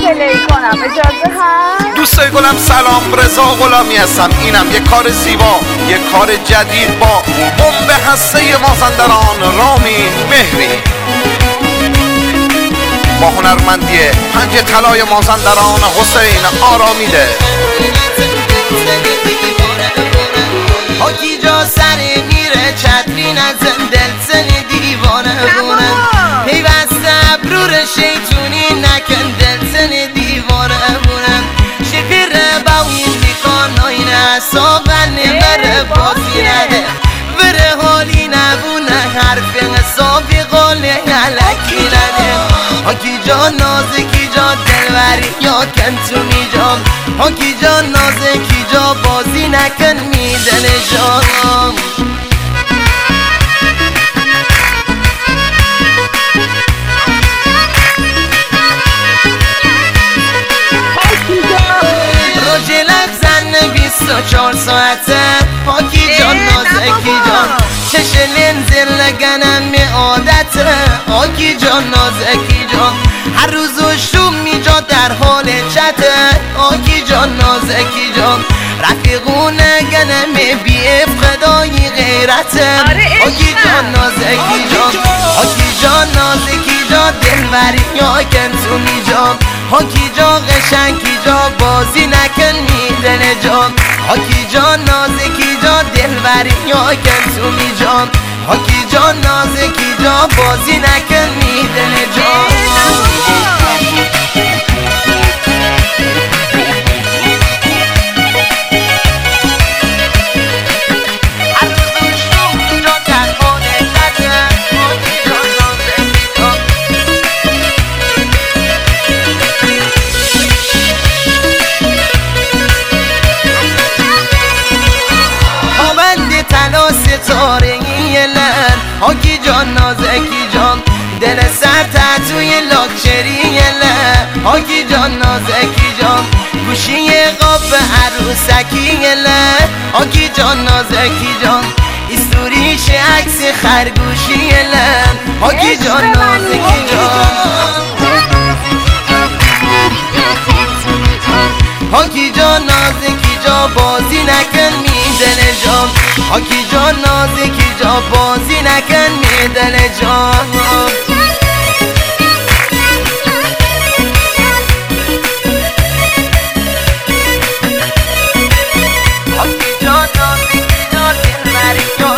پلی کنم، اجازه هست؟ دوستای گلم سلام، رضا غلامی هستم. اینم یه کار زیبا، یه کار جدید با بمب هسته مازندران رامین مهری با هنرمندی پنج طلای مازندران حسین آرامیده. حاکی جا سر میره چتری نزن دل سن دیوانه بونه پیوست ابرور شیطونی نکن دل سن دیوانه بونه شفیر باوین دیکان آینه اصابن بره بازی نده بره حالی نبونه حرف حسابی قوله علکی نده حاکی جا نازکی جا دلوری یا کن تو میجام حاکی جا نازکی جا بازی نکن میدن جام روژلک زن 24 ساعته حاکی جا نازکی جا چش لنزل لگنم می عادته حاکی جا نازکی جا هر روز و شوم می جا در حال چته حاکی جا نازکی جا رفیقونه گنم بی افقدایی غیرته حاکی جا نازکی جا حاکی جا نازکی جا دلوری یا کن تو می جا حاکی جا قشنگی جا بازی نکن میدن جا حاکی جا نازکی جا دلوری یا کن تو می جا حاکی جا نازکی جا بازی نکن میدن جا حاکی جان نازکی جان دل سر توی لاکچری له حاکی جان نازکی جان گوشی قاب عروسکی له حاکی جان نازکی جان استوریش عکس خرگوشی له حاکی جان نازکی جان حاکی جان نازکی جا بازی نکن میدن جان حاکی جان نازکی جا بازی نکن میدن جان حاکی جان نازکی جا دلبری جا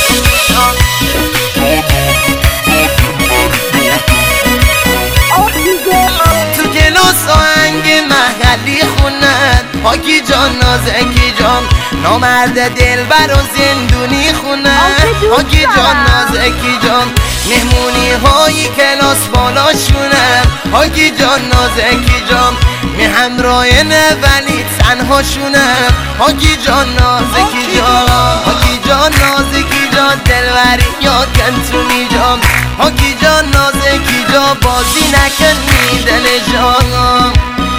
تو کلاس آهنگ محلی خوند حاکی جان نازکی جان نامرد دلبر و زندونی خوند حاکی جان نازکی جان مهمونی های کلاس بالا شونم حاکی جان نازکی جان می همراه ولی تنها شونم حاکی جان نازکی جان حاکی جان نازکی جان دلبری یا کن تو می جان حاکی جان نازکی جا بازی نکن میدن جان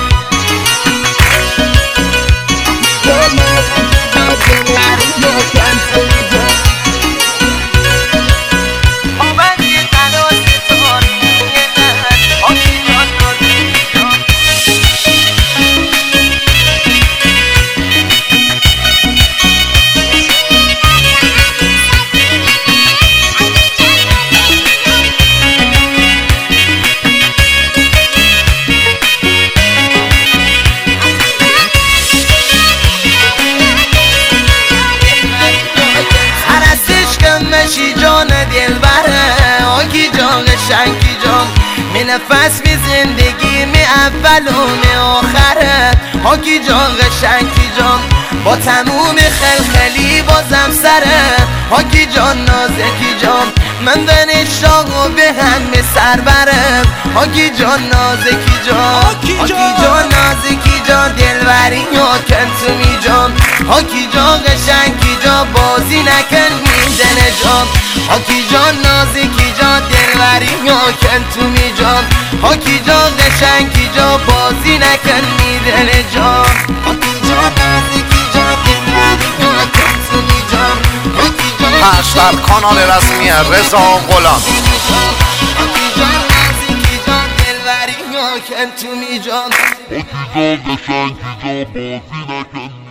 جان دلبره حاکی جان قشنگی جان می نفس می زندگی می اول و می آخره حاکی جان قشنگی جان با تموم خلخلی بازم سره حاکی جان نازکی جان من به نشاق و به هم سر برم حاکی جان نازکی جان حاکی جان نازکی جان دلبری یا کن تو می جان حاکی جان قشنگی جان بازی نکن میدن جان حاکی جان نازکی جان دلبری یا کن تو می جان حاکی جان قشنگی جان بازی نکن میدن جان حاکی جان نازکی جان دلبری یا کن تو می جان حاکی جان پخش در کانال رسمی رضا غلامی. حاکی جان نازکی جان دلبری یا ساکن تو میجان آکی جا قشنگی جا بازی نکن